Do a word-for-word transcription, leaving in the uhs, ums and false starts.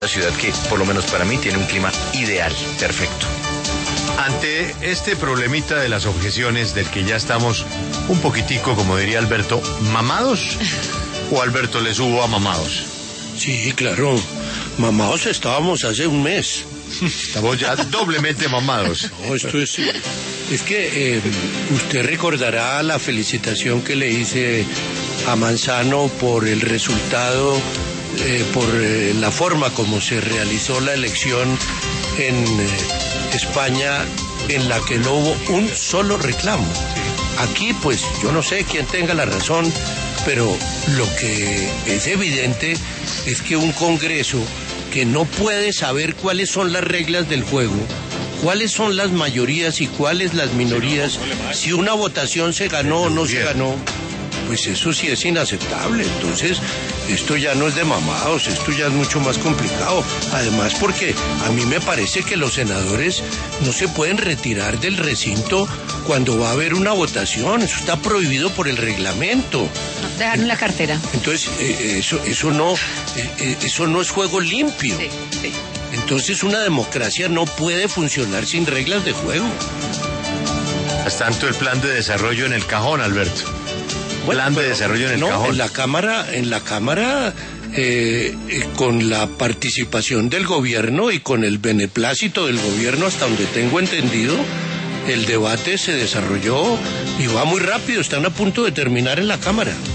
La ciudad que, por lo menos para mí, tiene un clima ideal, perfecto. Ante este problemita de las objeciones del que ya estamos un poquitico, como diría Alberto, ¿mamados? ¿O Alberto les hubo a mamados? Sí, claro, mamados estábamos hace un mes. Estamos ya doblemente mamados. No, esto es... Es que eh, usted recordará la felicitación que le hice a Manzano por el resultado, eh, por eh, la forma como se realizó la elección en eh, España, en la que no hubo un solo reclamo. Aquí, pues, yo no sé quién tenga la razón, pero lo que es evidente es que un Congreso que no puede saber cuáles son las reglas del juego, cuáles son las mayorías y cuáles las minorías, si una votación se ganó o no se ganó, pues eso sí es inaceptable. Entonces, esto ya no es de mamados, esto ya es mucho más complicado. Además, porque a mí me parece que los senadores no se pueden retirar del recinto cuando va a haber una votación. Eso está prohibido por el reglamento. Dejaron la cartera. Entonces, eh, eso, eso, no, eh, eso no es juego limpio. Sí, sí. Entonces, una democracia no puede funcionar sin reglas de juego. Mientras tanto, el plan de desarrollo en el cajón, Alberto. Bueno, plan de pero, desarrollo en el no, cajón. En la Cámara, en la Cámara eh, eh, con la participación del gobierno y con el beneplácito del gobierno, hasta donde tengo entendido, el debate se desarrolló y va muy rápido, están a punto de terminar en la Cámara.